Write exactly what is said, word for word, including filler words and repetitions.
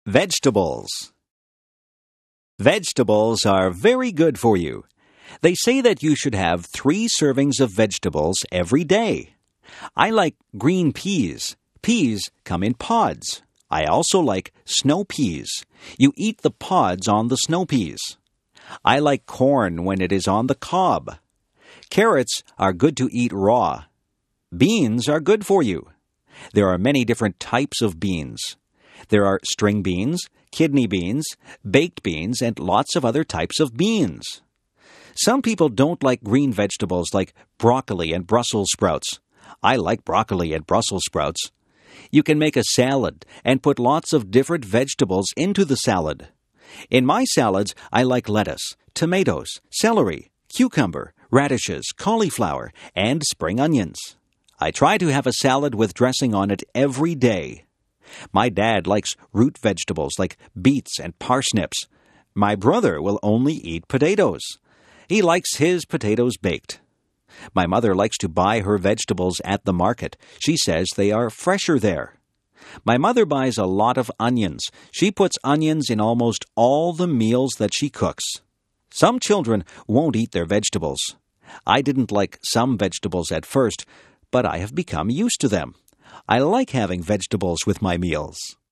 Vegetables. Vegetables are very good for you. They say that you should have three servings of vegetables every day. I like green peas. Peas come in pods. I also like snow peas. You eat the pods on the snow peas. I like corn when it is on the cob. Carrots are good to eat raw. Beans are good for you. There are many different types of beans. There are string beans, kidney beans, baked beans, and lots of other types of beans. Some people don't like green vegetables like broccoli and Brussels sprouts. I like broccoli and Brussels sprouts. You can make a salad and put lots of different vegetables into the salad. In my salads, I like lettuce, tomatoes, celery, cucumber, radishes, cauliflower, and spring onions. I try to have a salad with dressing on it every day. My dad likes root vegetables like beets and parsnips. My brother will only eat potatoes. He likes his potatoes baked. My mother likes to buy her vegetables at the market. She says they are fresher there. My mother buys a lot of onions. She puts onions in almost all the meals that she cooks. Some children won't eat their vegetables. I didn't like some vegetables at first, but I have become used to them. I like having vegetables with my meals.